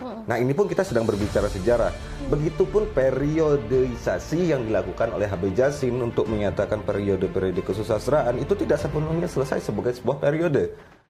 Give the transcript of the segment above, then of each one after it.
Nah, ini pun kita sedang berbicara sejarah. Begitupun periodeisasi yang dilakukan oleh H.B. Jassin untuk menyatakan periode-periode kesusastraan itu tidak sepenuhnya selesai sebagai sebuah periode.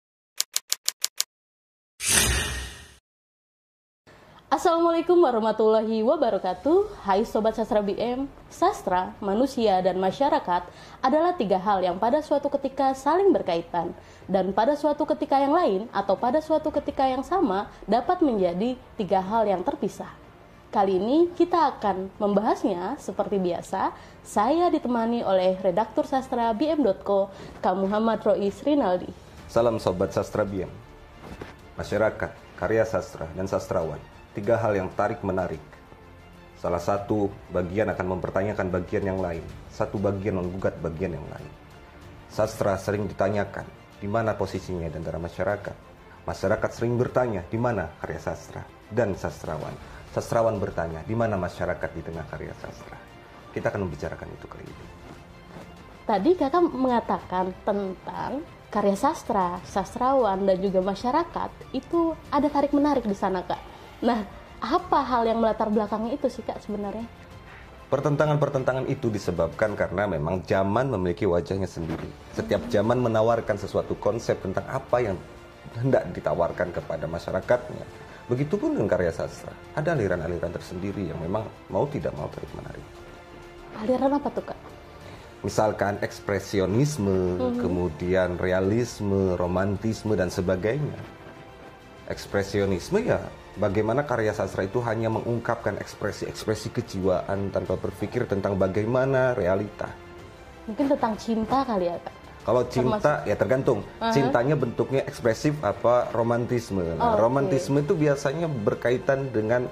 Assalamualaikum warahmatullahi wabarakatuh. Hai Sobat Sastra BM, sastra, manusia, dan masyarakat adalah tiga hal yang pada suatu ketika saling berkaitan dan pada suatu ketika yang lain atau pada suatu ketika yang sama dapat menjadi tiga hal yang terpisah. Kali ini kita akan membahasnya seperti biasa. Saya ditemani oleh redaktur sastra BM.co, Kak Muhammad Rois Rinaldi. Salam Sobat Sastra BM. Masyarakat, karya sastra, dan sastrawan. Tiga hal yang tarik-menarik. Salah satu bagian akan mempertanyakan bagian yang lain. Satu bagian menggugat bagian yang lain. Sastra sering ditanyakan, di mana posisinya di antara masyarakat. Masyarakat sering bertanya, di mana karya sastra dan sastrawan. Sastrawan bertanya, di mana masyarakat di tengah karya sastra. Kita akan membicarakan itu kali ini. Tadi kakak mengatakan tentang karya sastra, sastrawan, dan juga masyarakat. Itu ada tarik-menarik di sana, Kak. Nah, apa hal yang melatar belakangnya itu sih, Kak, sebenarnya? Pertentangan-pertentangan itu disebabkan karena memang zaman memiliki wajahnya sendiri. Setiap zaman menawarkan sesuatu konsep tentang apa yang hendak ditawarkan kepada masyarakatnya. Begitupun dengan karya sastra. Ada aliran-aliran tersendiri yang memang mau tidak mau tarik-menarik. Aliran apa tuh, Kak? Misalkan ekspresionisme, kemudian realisme, romantisme, dan sebagainya. Ekspresionisme ya bagaimana karya sastra itu hanya mengungkapkan ekspresi-ekspresi kejiwaan tanpa berpikir tentang bagaimana realita. Mungkin tentang cinta kali ya, Kak? Kalau cinta ya tergantung. Cintanya bentuknya ekspresif apa romantisme. Nah, romantisme itu biasanya berkaitan dengan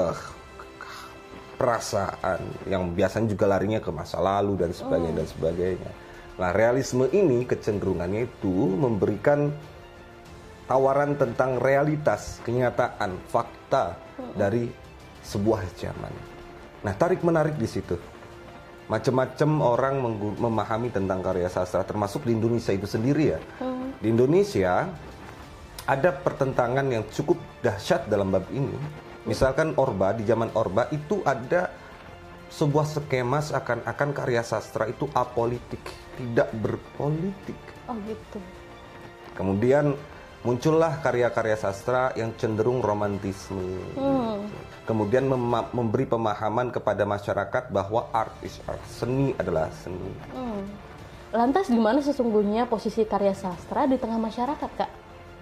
perasaan yang biasanya juga larinya ke masa lalu dan sebagainya dan sebagainya. Nah, realisme ini kecenderungannya itu memberikan tawaran tentang realitas, kenyataan, fakta dari sebuah zaman. Nah, tarik-menarik di situ. Macam-macam orang memahami tentang karya sastra, termasuk di Indonesia itu sendiri ya. Di Indonesia ada pertentangan yang cukup dahsyat dalam bab ini. Misalkan Orba, di zaman Orba itu ada sebuah skema seakan-akan karya sastra itu apolitik, tidak berpolitik. Oh gitu. Kemudian muncullah karya-karya sastra yang cenderung romantisme. Kemudian memberi pemahaman kepada masyarakat bahwa art is art, seni adalah seni. Lantas gimana sesungguhnya posisi karya sastra di tengah masyarakat, Kak?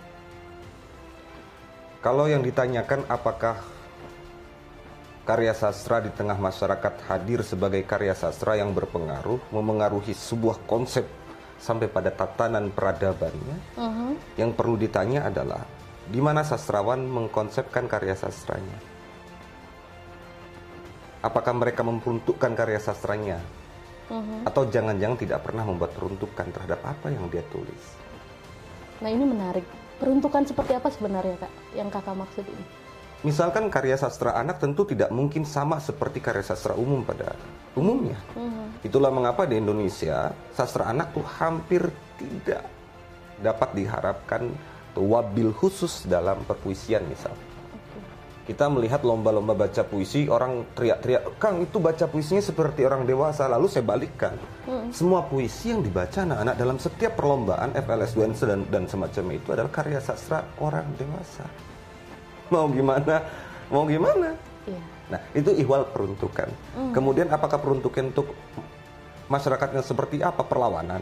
Kalau yang ditanyakan apakah karya sastra di tengah masyarakat hadir sebagai karya sastra yang berpengaruh, memengaruhi sebuah konsep sampai pada tatanan peradabannya, yang perlu ditanya adalah di mana sastrawan mengkonsepkan karya sastranya. Apakah mereka memperuntukkan karya sastranya, atau jangan-jangan tidak pernah membuat peruntukan terhadap apa yang dia tulis. Nah, ini menarik. Peruntukan seperti apa sebenarnya, Kak, yang kakak maksud ini? Misalkan karya sastra anak tentu tidak mungkin sama seperti karya sastra umum pada umumnya. Itulah mengapa di Indonesia sastra anak tuh hampir tidak dapat diharapkan wabil khusus dalam perpuisian misalnya. Kita melihat lomba-lomba baca puisi, orang teriak-teriak, Kang itu baca puisinya seperti orang dewasa. Lalu saya balikkan, semua puisi yang dibaca anak-anak dalam setiap perlombaan FLS, UNS dan semacam itu adalah karya sastra orang dewasa. Mau gimana? Mau gimana? Iya. Nah, itu ihwal peruntukan. Kemudian apakah peruntukan untuk masyarakat yang seperti apa? Perlawanan?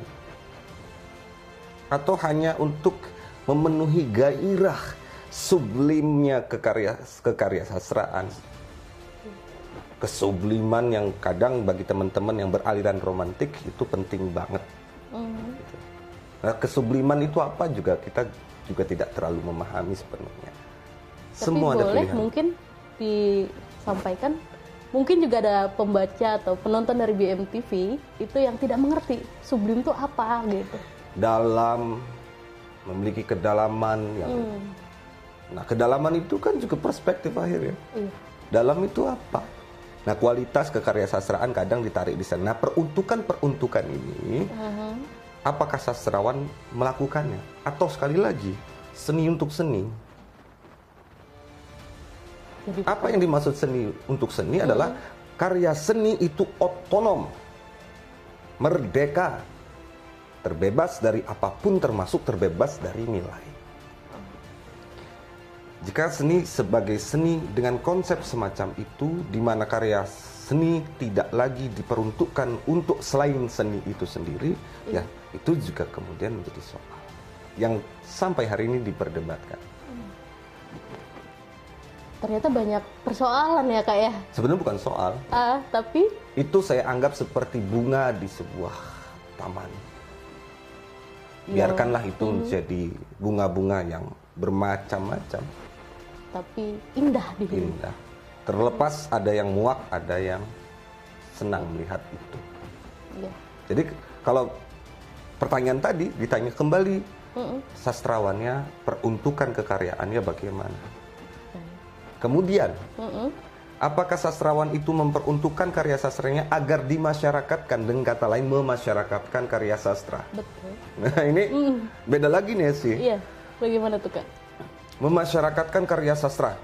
Atau hanya untuk memenuhi gairah sublimnya kekarya sastraan? Kesubliman yang kadang bagi teman-teman yang beraliran romantik itu penting banget. Nah, kesubliman itu apa juga kita juga tidak terlalu memahami sepenuhnya. Tapi Semua ada boleh pilihan. mungkin disampaikan, mungkin juga ada pembaca atau penonton dari BMTV itu yang tidak mengerti sublim itu apa gitu. Dalam, memiliki kedalaman yang nah, kedalaman itu kan juga perspektif akhirnya. Dalam itu apa? Nah, kualitas kekaryasastraan kadang ditarik di sana. Nah, peruntukan ini apakah sastrawan melakukannya? Atau sekali lagi, seni untuk seni? Jadi Apa yang dimaksud seni untuk seni adalah karya seni itu otonom, merdeka, terbebas dari apapun termasuk terbebas dari nilai. Jika seni sebagai seni dengan konsep semacam itu, di mana karya seni tidak lagi diperuntukkan untuk selain seni itu sendiri, ya itu juga kemudian menjadi soal yang sampai hari ini diperdebatkan. Ternyata banyak persoalan ya Kak ya. Sebenarnya bukan soal, Tapi itu saya anggap seperti bunga di sebuah taman. Biarkanlah itu menjadi bunga-bunga yang bermacam-macam, tapi indah di hidup. indah. Terlepas ada yang muak, ada yang senang melihat itu. Iya. Jadi kalau pertanyaan tadi ditanya kembali, sastrawannya peruntukan kekaryanya bagaimana? Kemudian, apakah sastrawan itu memperuntukkan karya sastranya agar dimasyarakatkan, dengan kata lain memasyarakatkan karya sastra? Betul. Nah ini beda lagi nih sih. Iya. Bagaimana tuh Kak? Memasyarakatkan karya sastra.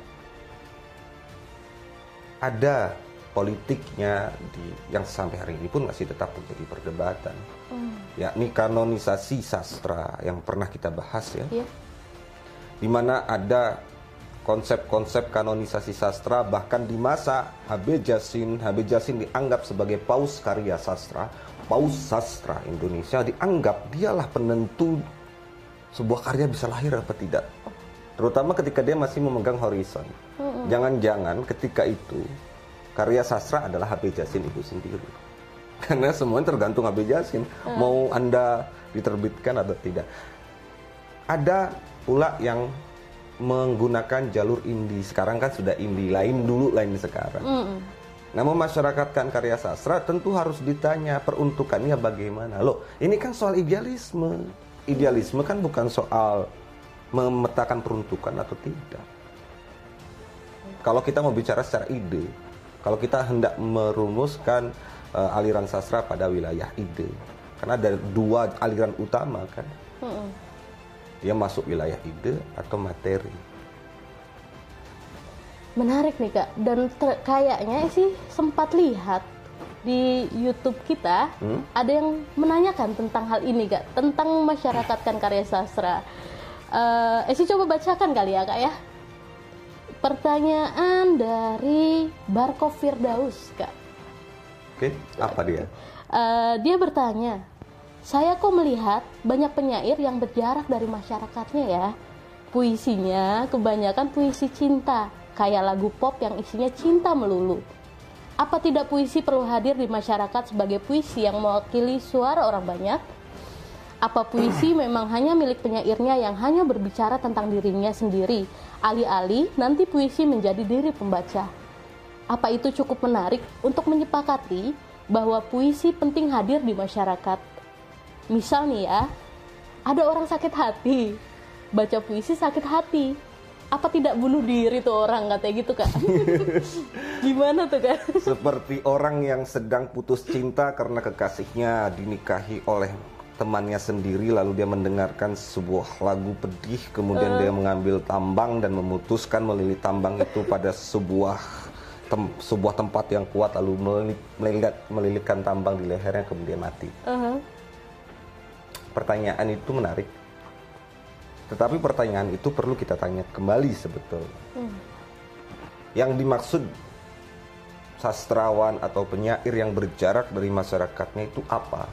Ada politiknya yang sampai hari ini pun masih tetap menjadi perdebatan. Yakni kanonisasi sastra yang pernah kita bahas ya. Iya. Di mana ada konsep-konsep kanonisasi sastra, bahkan di masa H.B. Jasin dianggap sebagai paus karya sastra, paus sastra Indonesia, dianggap dialah penentu sebuah karya bisa lahir apa tidak. Terutama ketika dia masih memegang horizon. Jangan-jangan ketika itu karya sastra adalah H.B. Jasin itu sendiri. Karena semuanya tergantung H.B. Jasin, mau Anda diterbitkan atau tidak. Ada pula yang menggunakan jalur indie. Sekarang kan sudah indie, lain dulu, lain sekarang. Nah, memasyarakatkan karya sastra tentu harus ditanya peruntukannya bagaimana. Loh, ini kan soal idealisme. Idealisme kan bukan soal memetakan peruntukan atau tidak. Kalau kita mau bicara secara ide, kalau kita hendak merumuskan aliran sastra pada wilayah ide, karena ada dua aliran utama kan. Dia masuk wilayah ide atau materi. Menarik nih Kak, dan kayaknya sih sempat lihat di YouTube kita ada yang menanyakan tentang hal ini Kak, tentang memasyarakatkan karya sastra. Coba bacakan kali ya Kak ya. Pertanyaan dari Barko Firdaus Kak. Oke, apa dia? Dia bertanya, saya kok melihat banyak penyair yang berjarak dari masyarakatnya ya. Puisinya kebanyakan puisi cinta, kayak lagu pop yang isinya cinta melulu. Apa tidak puisi perlu hadir di masyarakat sebagai puisi yang mewakili suara orang banyak? Apa puisi memang hanya milik penyairnya yang hanya berbicara tentang dirinya sendiri, alih-alih nanti puisi menjadi diri pembaca? Apa itu cukup menarik untuk menyepakati bahwa puisi penting hadir di masyarakat? Misal nih ya, ada orang sakit hati, baca puisi sakit hati. Apa tidak bunuh diri tuh orang, katanya gitu Kak. Gimana tuh Kak? Seperti orang yang sedang putus cinta karena kekasihnya dinikahi oleh temannya sendiri, lalu dia mendengarkan sebuah lagu pedih, kemudian dia mengambil tambang dan memutuskan melilit tambang itu pada sebuah tempat yang kuat, lalu melilitkan tambang di lehernya, kemudian mati. Pertanyaan itu menarik, tetapi pertanyaan itu perlu kita tanya kembali sebetulnya. Yang dimaksud sastrawan atau penyair yang berjarak dari masyarakatnya itu apa?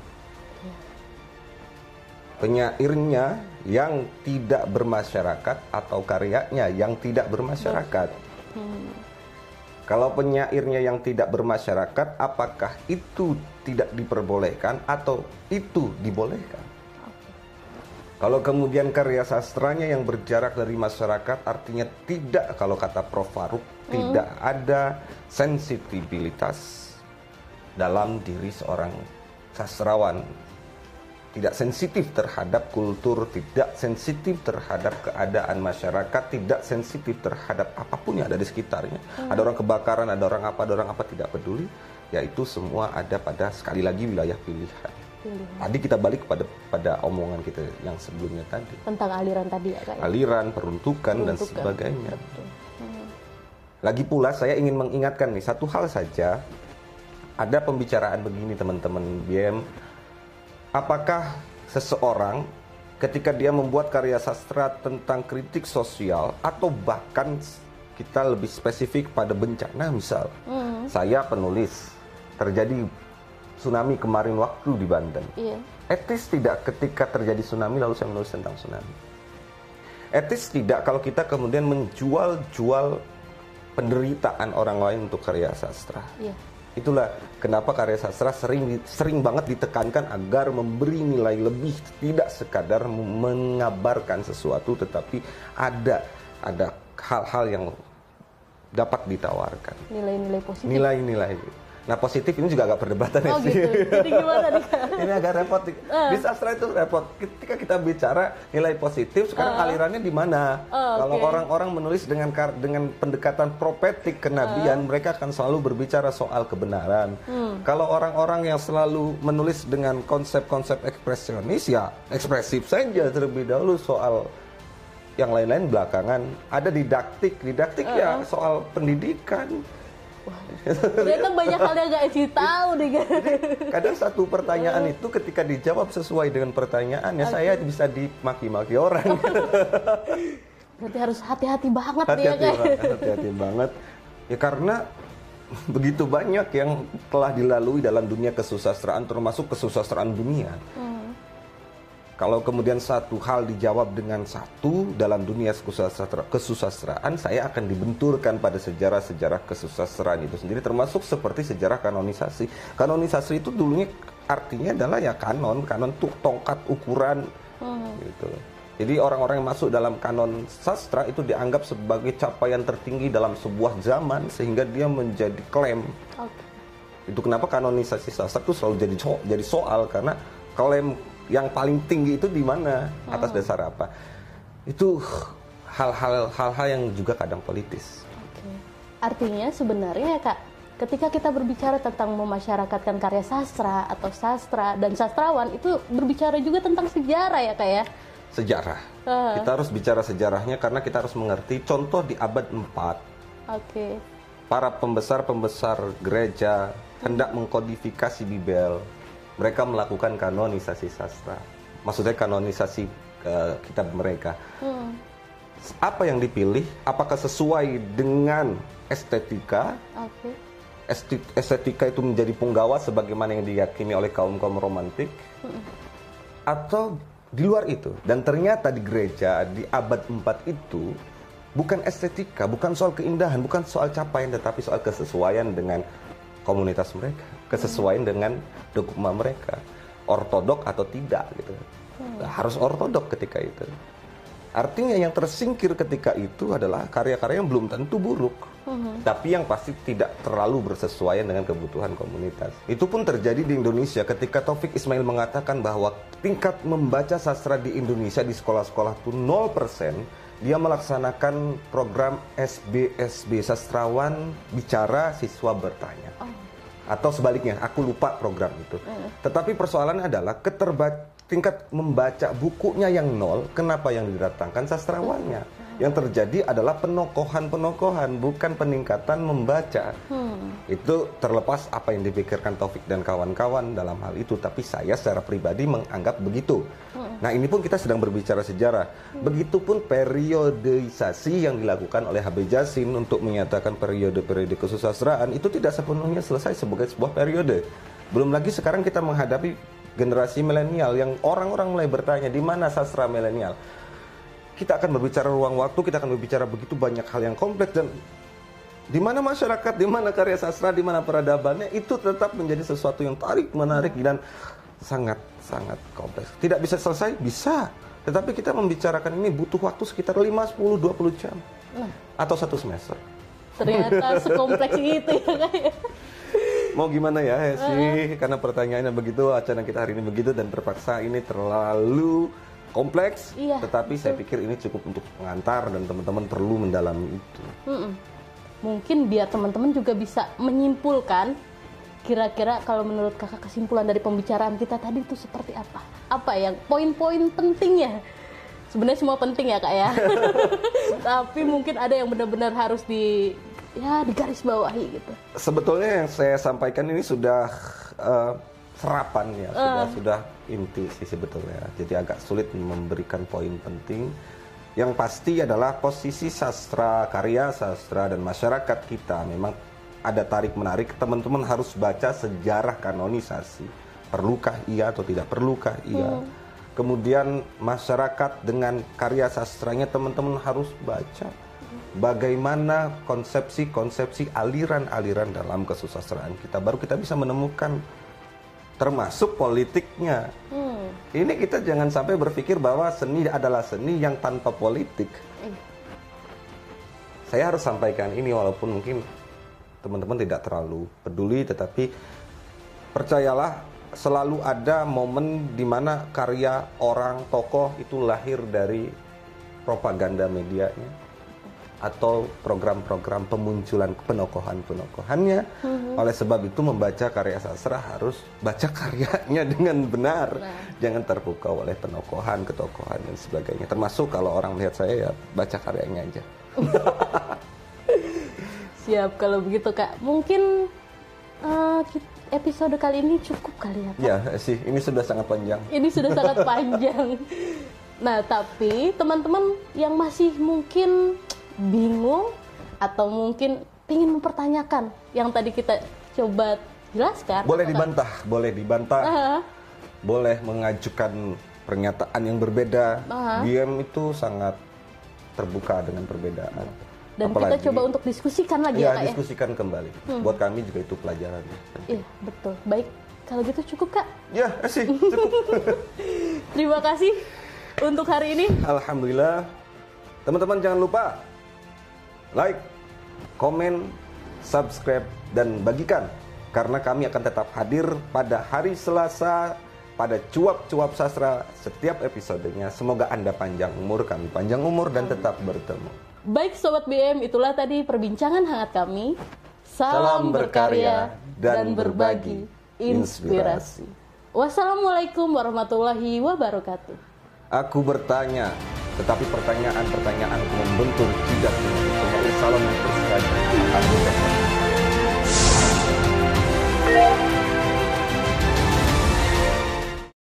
Penyairnya yang tidak bermasyarakat atau karyanya yang tidak bermasyarakat? Kalau penyairnya yang tidak bermasyarakat, apakah itu tidak diperbolehkan atau itu dibolehkan? Kalau kemudian karya sastranya yang berjarak dari masyarakat, artinya tidak, kalau kata Prof. Faruk, tidak ada sensitivitas dalam diri seorang sastrawan. Tidak sensitif terhadap kultur, tidak sensitif terhadap keadaan masyarakat, tidak sensitif terhadap apapun yang ada di sekitarnya. Ada orang kebakaran, ada orang apa, tidak peduli. Yaitu semua ada pada, sekali lagi, wilayah pilihan. Tadi kita balik pada omongan kita yang sebelumnya tadi. Tentang aliran tadi ya Kak? Aliran, peruntukan dan sebagainya. Lagi pula saya ingin mengingatkan nih satu hal saja. Ada pembicaraan begini teman-teman BM. Apakah seseorang ketika dia membuat karya sastra tentang kritik sosial atau bahkan kita lebih spesifik pada bencana misal. Saya penulis, terjadi tsunami kemarin waktu di Banten. Iya. Etis tidak ketika terjadi tsunami lalu saya menulis tentang tsunami? Etis tidak kalau kita kemudian menjual penderitaan orang lain untuk karya sastra? Iya. Itulah kenapa karya sastra sering banget ditekankan agar memberi nilai lebih, tidak sekadar mengabarkan sesuatu, tetapi ada hal-hal yang dapat ditawarkan. Nilai-nilai positif. Nilai-nilai. Nah, positif ini juga agak perdebatan ya sih. Gitu. Jadi gimana nih? Ini agak repot. Di sastra itu repot. Ketika kita bicara nilai positif, sekarang alirannya di mana? Kalau orang-orang menulis dengan pendekatan propetik kenabian, mereka akan selalu berbicara soal kebenaran. Kalau orang-orang yang selalu menulis dengan konsep-konsep ekspresionis, ya ekspresif saja terlebih dahulu, soal yang lain-lain belakangan. Ada didaktik ya soal pendidikan. Ternyata banyak hal yang gak Eci tahu nih. Jadi, kadang satu pertanyaan itu ketika dijawab sesuai dengan pertanyaannya, saya bisa dimaki-maki orang. Berarti harus hati-hati banget nih ya kayak. Hati-hati banget. Ya karena begitu banyak yang telah dilalui dalam dunia kesusastraan, termasuk kesusastraan dunia. Kalau kemudian satu hal dijawab dengan satu dalam dunia kesusastraan, saya akan dibenturkan pada sejarah-sejarah kesusastraan itu sendiri, termasuk seperti sejarah kanonisasi. Kanonisasi itu dulunya artinya adalah ya kanon itu tongkat ukuran, gitu. Jadi orang-orang yang masuk dalam kanon sastra itu dianggap sebagai capaian tertinggi dalam sebuah zaman, sehingga dia menjadi klaim. Itu kenapa kanonisasi sastra itu selalu jadi soal, karena klaim yang paling tinggi itu di mana, atas dasar apa? Itu hal-hal yang juga kadang politis. Artinya sebenarnya ya Kak, ketika kita berbicara tentang memasyarakatkan karya sastra atau sastra dan sastrawan, itu berbicara juga tentang sejarah ya Kak ya? Sejarah. Kita harus bicara sejarahnya karena kita harus mengerti contoh di abad 4. Para pembesar-pembesar gereja hendak mengkodifikasi Bibel. Mereka melakukan kanonisasi sastra. Maksudnya kanonisasi kitab mereka. Apa yang dipilih? Apakah sesuai dengan estetika? Estetika itu menjadi punggawa sebagaimana yang diyakini oleh kaum-kaum romantik? Atau di luar itu? Dan ternyata di gereja di abad 4 itu bukan estetika, bukan soal keindahan, bukan soal capaian, tetapi soal kesesuaian dengan komunitas mereka, kesesuaian dengan dogma mereka, ortodok atau tidak gitu. Harus ortodok ketika itu. Artinya yang tersingkir ketika itu adalah karya-karya yang belum tentu buruk, tapi yang pasti tidak terlalu bersesuaian dengan kebutuhan komunitas. Itu pun terjadi di Indonesia ketika Taufik Ismail mengatakan bahwa tingkat membaca sastra di Indonesia di sekolah-sekolah itu 0%. Dia melaksanakan program SBSB, sastrawan bicara siswa bertanya. Atau sebaliknya, aku lupa program itu. Tetapi persoalannya adalah tingkat membaca bukunya yang 0, kenapa yang didatangkan sastrawannya? Yang terjadi adalah penokohan, bukan peningkatan membaca. Itu terlepas apa yang dipikirkan Taufik dan kawan-kawan dalam hal itu, tapi saya secara pribadi menganggap begitu. Nah, ini pun kita sedang berbicara sejarah. Begitupun periodisasi yang dilakukan oleh HB Jasin untuk menyatakan periode-periode kesusastraan itu tidak sepenuhnya selesai sebagai sebuah periode. Belum lagi sekarang kita menghadapi generasi milenial yang orang-orang mulai bertanya di mana sastra milenial. Kita akan berbicara ruang waktu, kita akan berbicara begitu banyak hal yang kompleks, dan di mana masyarakat, di mana karya sastra, di mana peradabannya, itu tetap menjadi sesuatu yang menarik dan sangat kompleks. Tidak bisa selesai? Bisa. Tetapi kita membicarakan ini butuh waktu sekitar 5, 10, 20 jam. Atau 1 semester. Ternyata sekompleks itu ya kayak. Mau gimana ya sih? Karena pertanyaannya begitu, acara kita hari ini begitu, dan terpaksa ini terlalu kompleks. Tetapi saya pikir ini cukup untuk pengantar dan teman-teman perlu mendalami itu. Mungkin biar teman-teman juga bisa menyimpulkan kira-kira kalau menurut kakak kesimpulan dari pembicaraan kita tadi itu seperti apa? Apa yang poin-poin pentingnya? Sebenarnya semua penting ya kak ya. Tapi mungkin ada yang benar-benar harus ya digarisbawahi gitu? Sebetulnya yang saya sampaikan ini sudah serapan ya, sudah inti sih sebetulnya. Jadi agak sulit memberikan poin penting. Yang pasti adalah posisi sastra, karya sastra dan masyarakat kita memang ada tarik-menarik. Teman-teman harus baca sejarah kanonisasi. Perlukah iya atau tidak perlukah iya. Kemudian masyarakat dengan karya sastranya teman-teman harus baca. Bagaimana konsepsi-konsepsi aliran-aliran dalam kesusastraan kita. Baru kita bisa menemukan termasuk politiknya. Ini kita jangan sampai berpikir bahwa seni adalah seni yang tanpa politik. Saya harus sampaikan ini walaupun mungkin teman-teman tidak terlalu peduli, tetapi percayalah selalu ada momen di mana karya orang tokoh itu lahir dari propaganda medianya atau program-program pemunculan penokohan-penokohannya. Oleh sebab itu membaca karya sastra harus baca karyanya dengan benar. Jangan terpukau oleh penokohan, ketokohan dan sebagainya. Termasuk kalau orang melihat saya ya baca karyanya aja. Siap kalau begitu Kak. Mungkin episode kali ini cukup kali ya Kak? Ya sih, ini sudah sangat panjang. Ini sudah sangat panjang. Nah tapi teman-teman yang masih mungkin bingung atau mungkin ingin mempertanyakan yang tadi kita coba jelaskan, boleh dibantah, boleh mengajukan pernyataan yang berbeda. BM itu sangat terbuka dengan perbedaan. Dan apalagi, kita coba untuk diskusikan lagi ya Kak ya? Diskusikan kembali. Buat kami juga itu pelajaran. Iya betul. Baik, kalau gitu cukup Kak? Ya sih, cukup. Terima kasih untuk hari ini. Alhamdulillah. Teman-teman jangan lupa like, komen, subscribe, dan bagikan. Karena kami akan tetap hadir pada hari Selasa pada Cuap-Cuap Sastra setiap episodenya. Semoga Anda panjang umur, kami panjang umur, dan tetap bertemu. Baik Sobat BM, itulah tadi perbincangan hangat kami. Salam berkarya dan berbagi inspirasi. Wassalamualaikum warahmatullahi wabarakatuh. Aku bertanya, tetapi pertanyaan-pertanyaanku membentur jidatmu. Salam terus saja.